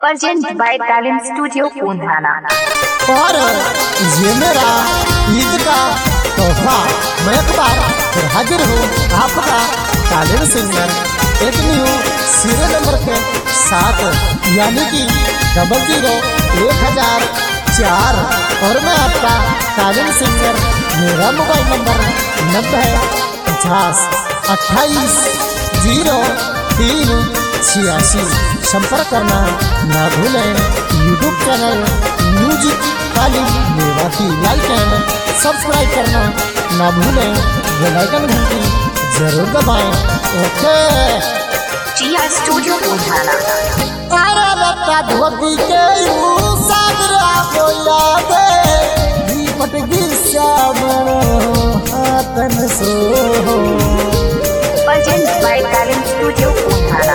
Present by talent studio Punhana. और ये मेरा ईद का तोहफा, मैं एक बार फिर हाजिर हूँ आपका टैलेंट सिंगर एक न्यू सीरियल नंबर के साथ, यानी कि 001004। और मैं आपका टैलेंट सिंगर, मेरा मोबाइल नंबर 90 28 0 3 86। संपर्क करना ना भूलें। YouTube channel music Kali Mewati like and subscribe करना ना भूलें। बेल आइकन घंटी जरूर दबाएं। ओके जिया स्टूडियो पूंधाना। तारा लता धोती के सागरा को यादे दीपट गिरश्यामण हाथन सो। Present by talent studio Punhana.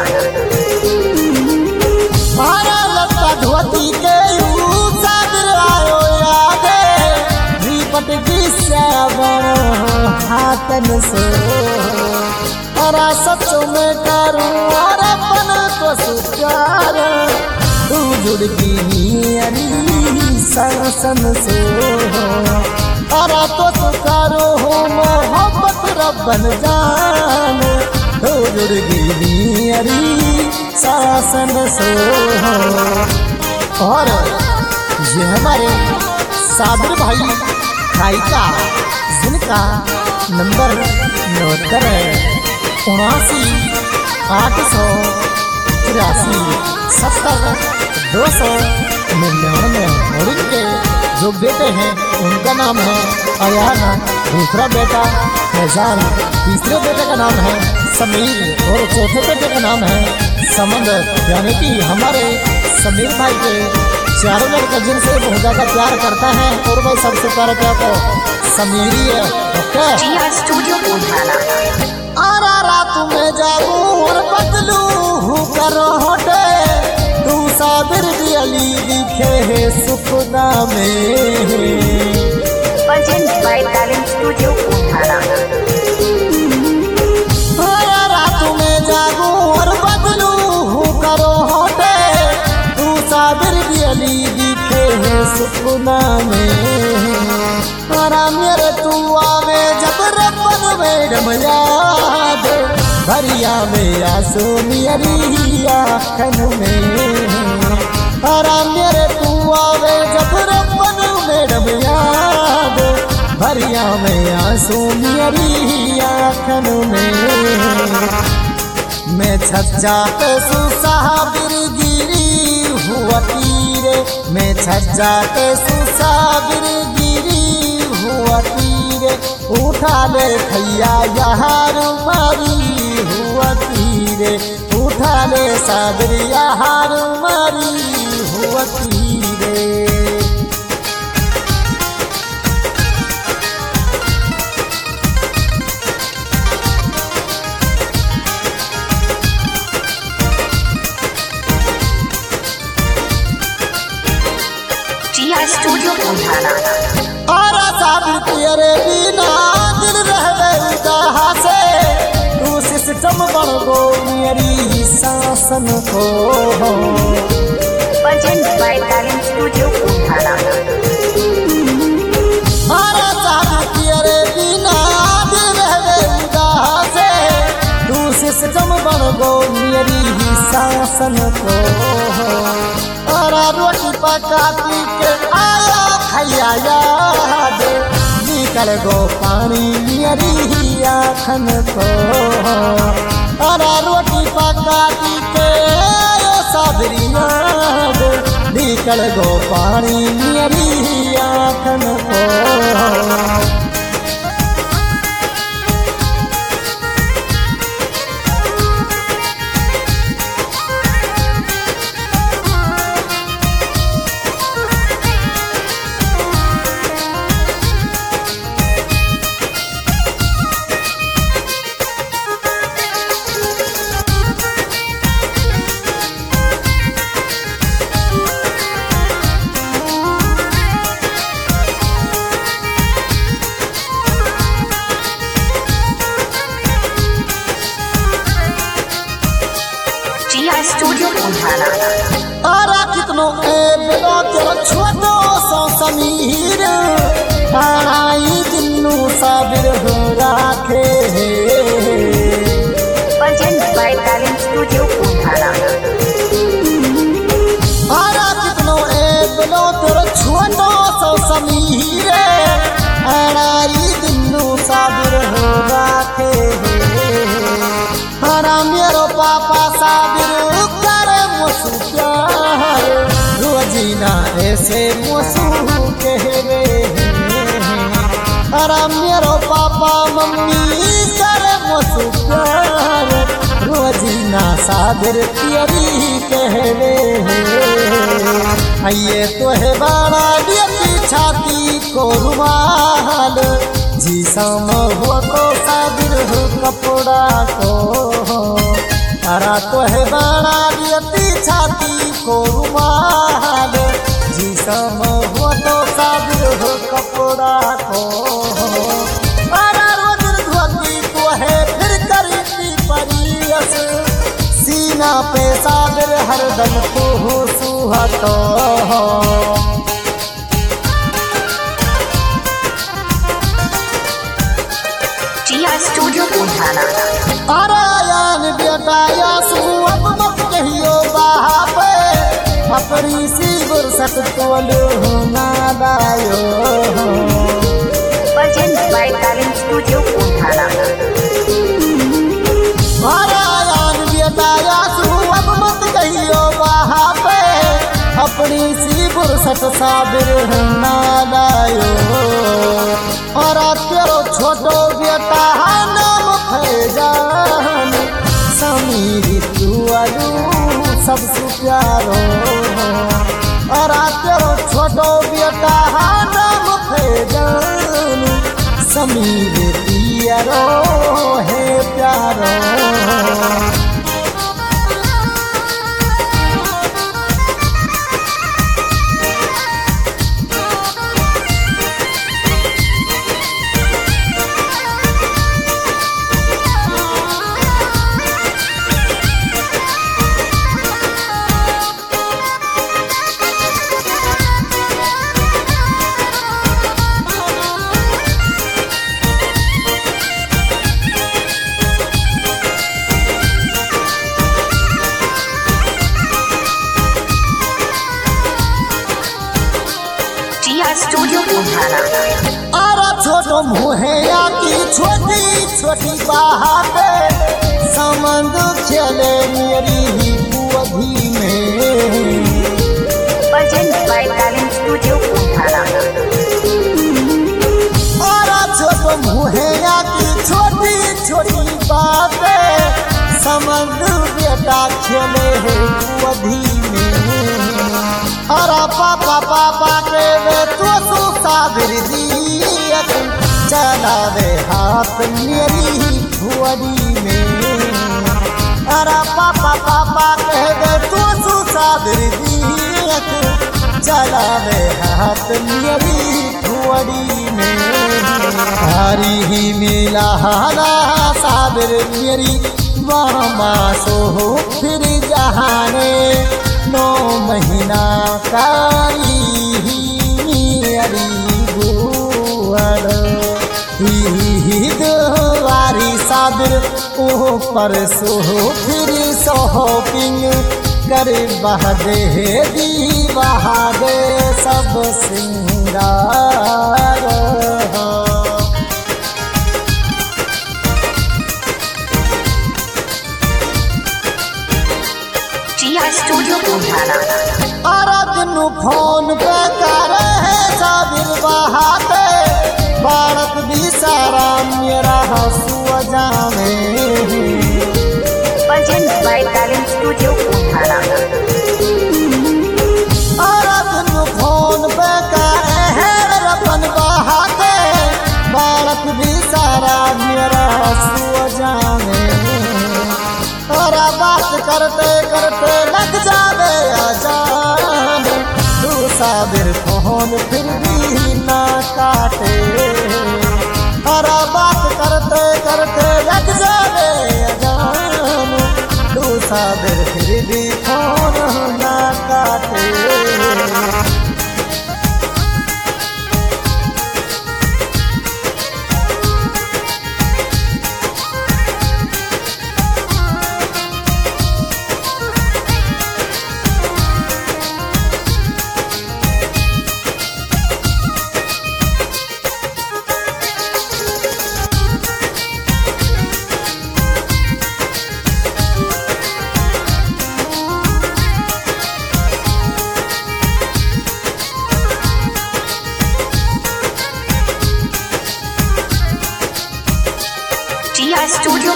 तारा लता धोती के सागरा को यादे दीपट गिरश्यामण हाथन सो। तारा सचो में करूं और अपन को सुचार तू जुड़गी अरी सरसन से। तारा तो सुकारो हो मोहब्बत रब्बन जान तू जुड़गी अरी सरसन से। और ये हमारे साबिर भाई खाइका, जिनका नंबर 69 है 79 883 70 299। और इनके जो बेटे हैं उनका नाम है अयाना, दूसरा बेटा फैजान, तीसरे बेटे का नाम है समीर और चौथे बेटे का नाम है समंदर। यानी कि हमारे समीर भाई के चारों लड़के जिनसे बहुत ज्यादा प्यार करता है, और मैं सबसे प्यार तो समीर ही है। ओके जिया स्टूडियो पूंधाना। आरा रात में जागू और बदलू करो होटे तू साबिर दियली दिखे है सुपना में। Present by talent studio Punhana. आरा रात में जागू और बदलू करो होटे तू साबिर दियली दिखे है सुपना में। आरा मेरे तू आवे जब रब्बन मैडम याद भरिया में आंसू मेरी आँखन में। हरा मेरे तू आवे जब रब्बन मैडम याद भरिया में आंसू मेरी आँखन में। मैं छज्जा पे सुसाबिर गिरी हुआ तीरे, मैं छज्जा पे सुसाबिर गिरी हुआ तीरे उठा ले खैया यार मारी हुआ तीरे उठा ले साबिर यार मारी हुआ तीरे। जिया स्टूडियो पूंधाना। और साबिर तेरे बिना दिल रह गए से तू सिस्टम बन गो मेरी शासन को। Present by talent studio Punhana. और साबिर तेरे बिना दिल रह गए से तू सिस्टम बन गो मेरी शासन को। और रोटी पकाती के आया खैया याद निकल गो पानी मेरी आँखन को। और रोटी पकाती के साबरी याद निकल गो पानी मेरी आँखन को। समीर ताराई जिन्नू साबिर हो राखे Presents by Talent Studio Punjana. Ara कितनो एक लो तेरो छोटो सो समीर ताराई जिन्नू साबिर हो राखे हरा मेरो पापा साबिर करे मुसु प्यार रोजीना ऐसे मुसु कहवे हरा मेरो पापा मम्मी करे मुसु प्यार रोजीना साबिर प्यारी कहवे ये तो है बड़ा दियती छाती को रुमाल जी सम हुआ को साबिर हो कपड़ा को अरा तो है बड़ा दियती छाती को रुमाल जी सम हुआ तो साबिर हो कपड़ा को अरा रोज धोती तो है फिर करती परियस सीना पे साबिर हरदम को सुहातो Tia Studio Punjana. आरायन बेटा यासु अब मत कहियो बापे अपनी सी गुरसत तोलो ना दायो Presents by Talent Studio Punjana. आरायन बेटा यासु अब मत कहियो बापे अपनी सी गुरसत साबिर ना दायो और तेरो छोटो बेटा नाम फैजान समीर तुअलू सबसे प्यारो और तेरो छोटो बेटा नाम फैजान समीर पियरो है प्यारो Tia Studio Punjana. आरा छोटो मुहैया की छोटी छोटी बातें समंद चले मेरी ही बुद्धि में Presents by Talent Studio Punjana. Ara छोटो मुहैया की छोटी छोटी बातें समंद बेटा चले है बुद्धि में अरा पापा पापा के वे तो साबिर दियत चलावे हाथ मेरी भुवरी में अरा पापा पापा के वे तो साबिर दियत चलावे हाथ मेरी भुवरी में हरी ही मिला हारा साबिर मेरी मामा सो फिर जहाने 9 महीना कारी अरी बुआर ही दुआरी साबिर ओ पर सो फिर शॉपिंग कर बहादे दी बहादे सब सिंगार Tia Studio Punjana. आराधनु फोन पे करे है साबिर बहाते भारत भी सारा मेरा हंसुआ जाने Presents by Talent Studio Punjana. आराधनु फोन पे करे है रपन बहाते भारत भी सारा मेरा हंसुआ जाने और बात करते करते लग जावे अजान तू साबिर फोन फिर भी ना काटे और बात करते करते लग जावे अजान तू साबिर फिर भी फोन ना काटे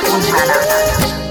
Punjana.